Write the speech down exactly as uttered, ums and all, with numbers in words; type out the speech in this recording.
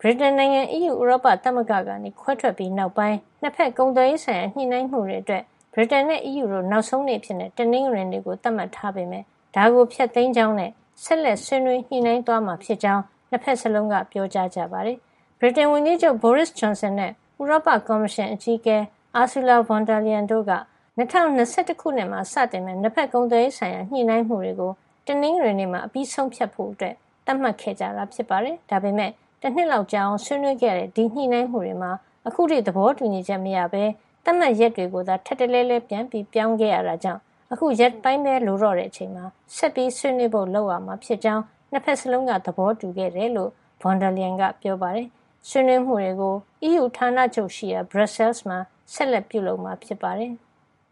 ဗြိတိန်နိုင်ငံ အီးယူ ဥရောပသမဂ္ဂကနေခွဲထွက်ပြီးနောက်ပိုင်းနှစ်ဖက်ကုန်သွယ်ရေးဆိုင်ရာညှိနှိုင်းမှုတွေအတွက်ဗြိတိန်နဲ့ အီးယူတို့နောက်ဆုံးနေ့အဖြစ်တနင်္ဂနွေနေ့ကိုသတ်မှတ်ထားပေမယ့်ဒါကိုဖျက်သိမ်းကြောင်းနဲ့ဆက်လက်ဆွေးနွေးညှိနှိုင်းသွားမှာဖြစ်ကြောင်းနှစ်ဖက်စလုံးကပြောကြားကြပါတယ်။ဗြိတိန်ဝန်ကြီးချုပ် Boris Johnson နဲ့ဥရောပကော်မရှင်အကြီးအကဲ Ursula von der Leyen တို့က၂၀၂၁ ခုနှစ်မှာစတင်မဲ့နှစ်ဖက်ကုန်သွယ်ရေးဆိုင်ရာညှိနှိုင်းမှုတွေကိုတနင်္ဂနွေနေ့မှာအပြီးဆုံးဖြတ်ဖို့အတွက်သတ်မှတ်ခဲ့ကြတာဖြစ်ပါတယ်။ဒါပေမဲ့တစ်နှစ်လောက်ကြာအောင်ဆွေးနွေးခဲ့တဲ့ဒီညှိနှိုင်းမှုတွေမှာအခုထိသဘောတူညီချက်မရဘဲသတ်မှတ်ရက်တွေကိုသာထပ်တလဲလဲပြန်ပြီးပြောင်းခဲ့ရတာကြောင့်အခုရက်ပိုင်းပဲလိုတော့တဲ့အချိန်မှာဆက်ပြီးဆွေးနွေးဖို့လုပ်ရမှာဖြစ်ကြောင်းနှစ်ဖက်စလုံးကသဘောတူခဲ့တယ်လို့ von der Leyen ကပြောပါတယ်။ဆွေးနွေးမှုတွေကို အီးယူဌာနချုပ်ရှိရာ Brussels မှာဆက်လက်ပြုလုပ်မှာဖြစ်ပါတယ်။